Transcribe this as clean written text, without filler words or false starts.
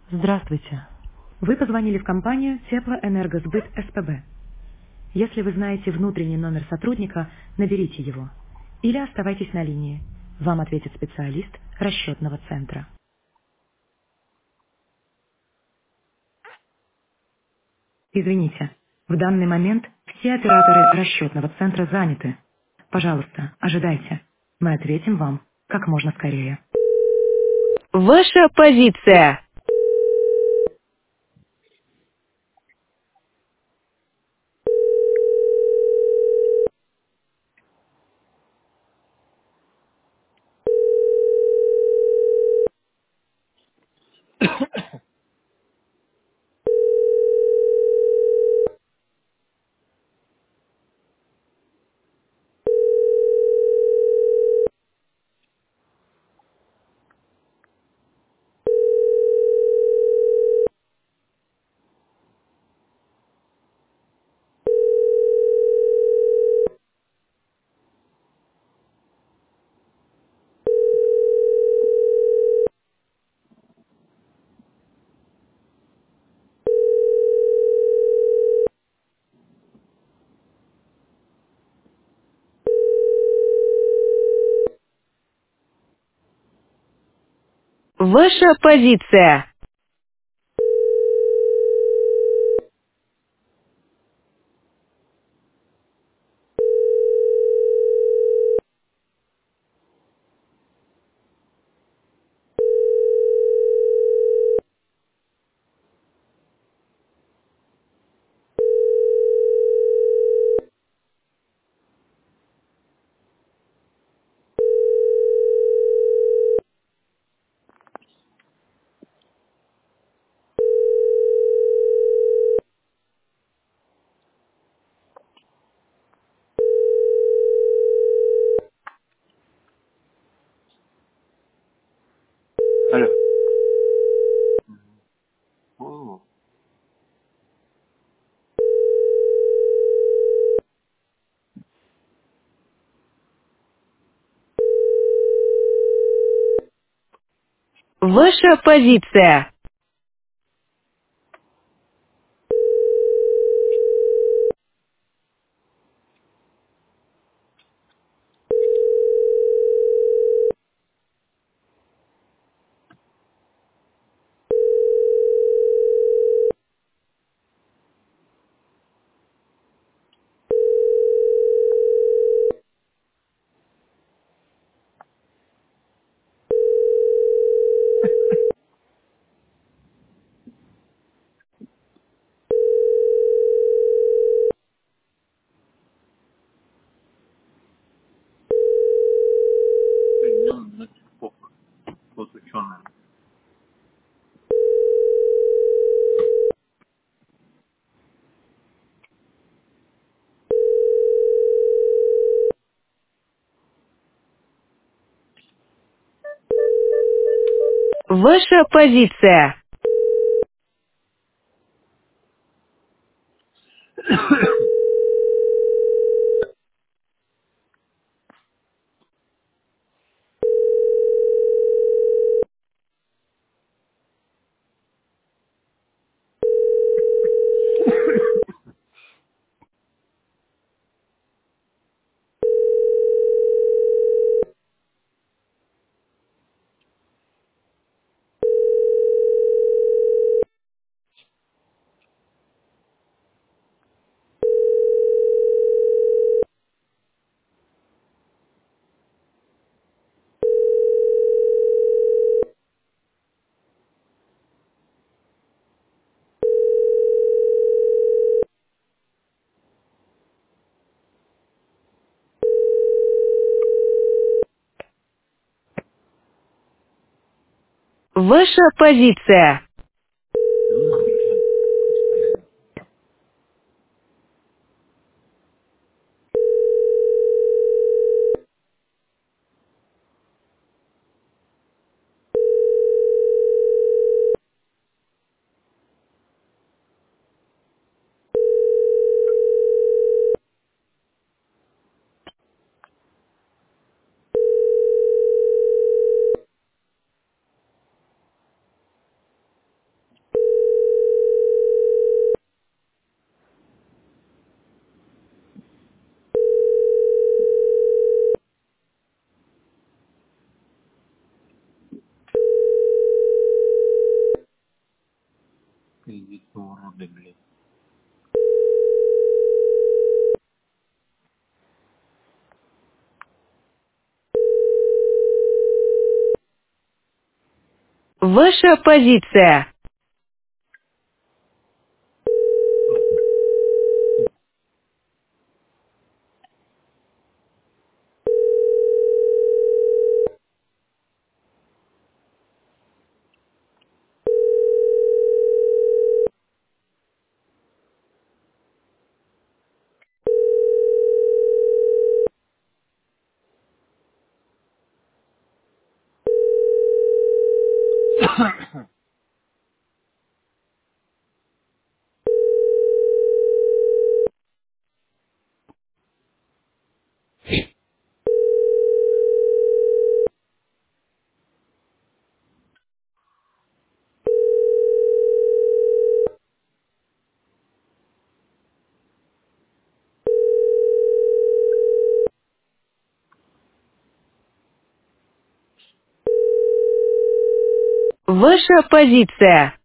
Здравствуйте. Вы позвонили в компанию Теплоэнергосбыт СПБ. Если вы знаете внутренний номер сотрудника, наберите его. Или оставайтесь на линии. Вам ответит специалист расчетного центра. Извините, в данный момент все операторы расчетного центра заняты. Пожалуйста, ожидайте. Мы ответим вам как можно скорее. Ваша позиция. Ваша позиция. Алло. О, Ваша позиция. соединен на типов вот ученые. Ваша позиция. Ваша позиция. Иди ты уроды, блядь. Ваша позиция. Ваша позиция.